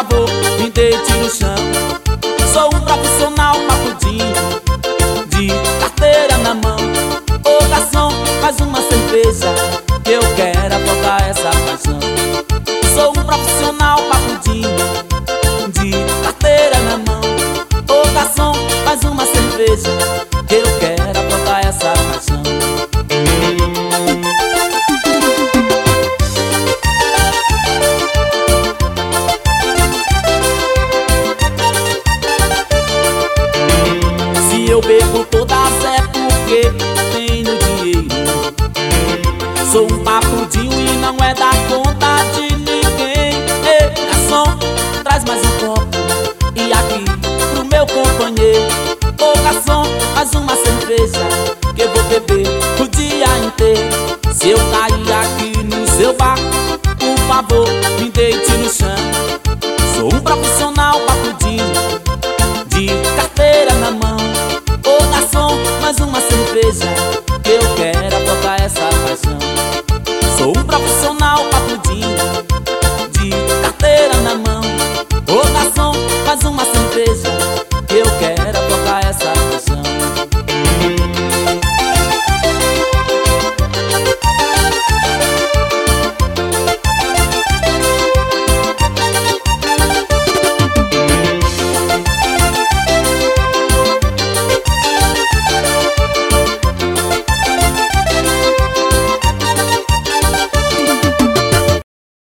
favor, me deite no chão. Sou um profissional papudinho, de carteira na mão. Ô garçom, faz uma cerveja, que eu quero afogar essa paixão. Sou um profissional papudinho, de carteira na mão. Ô garçom, faz uma cerveja, que eu quero afogar essa paixão. Se eu bebo todas é porque tenho dinheiro. Sou um papudinho e não é da conta de ninguém. Ei, garçom, traz mais um copo e aqui pro meu companheiro. Ô garçom, faz uma cerveja, que eu vou beber o dia inteiro. Se eu cair aqui no seu bar, por favor, me deite no chão. Sou um profissional papudinho, de carteira na mão. Ô garçom, mais uma cerveja, que eu quero afogar essa paixão. Sou um profissional papudinho, de carteira na mão. Ô garçom, faz uma cerveja,